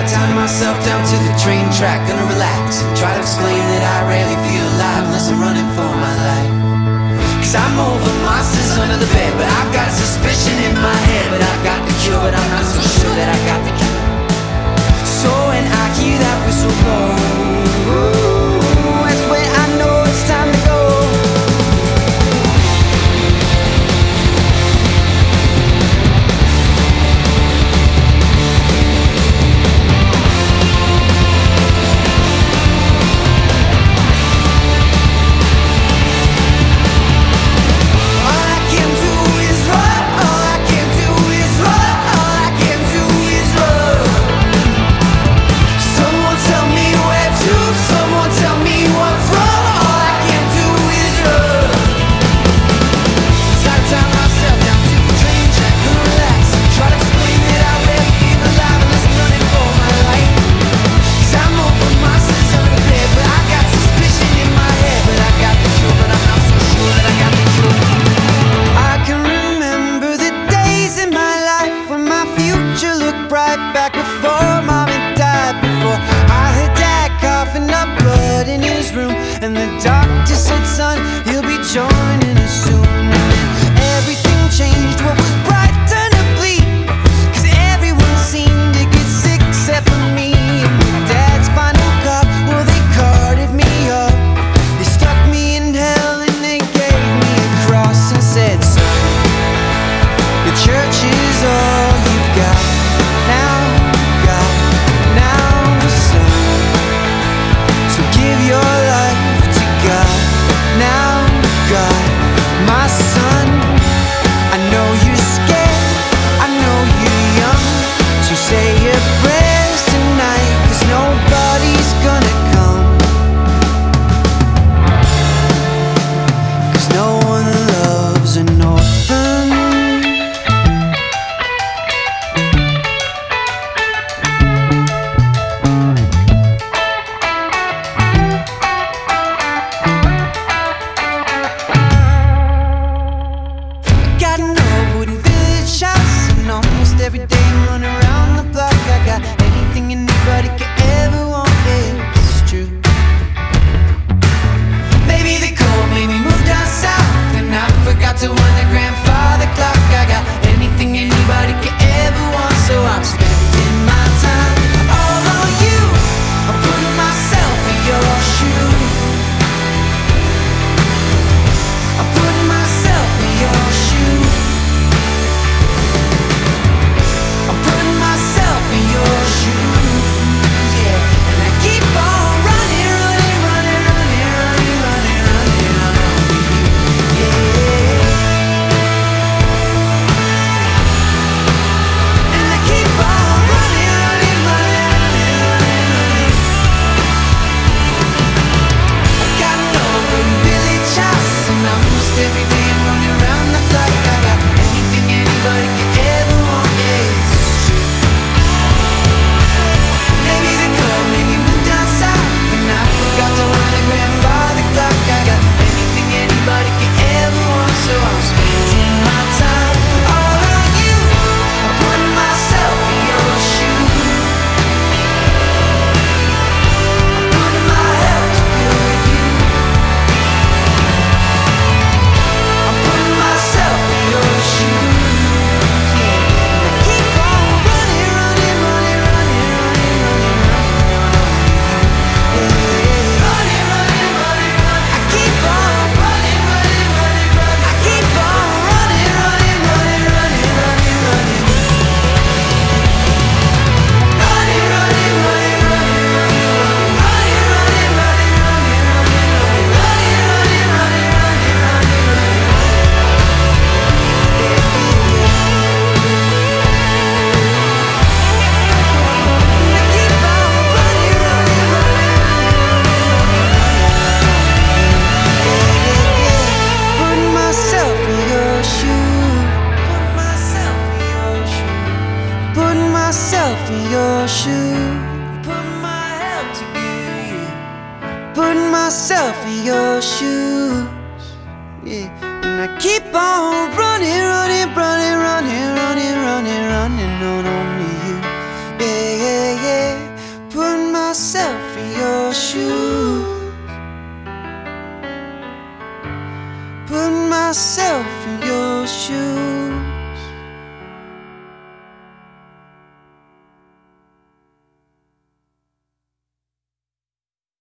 tie myself down to the train track, gonna relax and try to explain that I rarely feel alive unless I'm running for my life. Cause I'm over monsters under the bed, but I've got suspicion in my head. But I've got the cure, but I'm not so sure that I got the cure. So when I hear that whistle blow, that's when I know it's time to go. Back before mommy died, before I heard dad coughing up blood in his room, and the doctor said, son, he'll be joining us soon. And then everything changed, what was bright turned to bleak, cause everyone seemed to get sick except for me. And my dad's final cut, well, they carted me up, they stuck me in hell and they gave me a cross and said, son, the church is all you've got. Give your life to God, now God, my son. I know you're scared, I know you're young, so say your prayers tonight, cause nobody's gonna come, cause no one loves an orphan. Every day I'm running around the block. I got anything anybody could ever want, it's true. Maybe they called, maybe moved down south, and I forgot to wind the grandfather clock. I got anything anybody could ever want, so I'm spending my time all on you. I'm putting myself in your shoes. I'm putting myself in your shoes. Every day I'm running around the block. I got anything anybody could ever want, it's true. Maybe they called, maybe moved down south, and I forgot to wind the grandfather clock. I got anything anybody could ever want, so I'm spending my time all on you. I'm putting myself in your shoes. I'm putting my help to good you. Putting myself in your shoes, yeah, and I keep on running.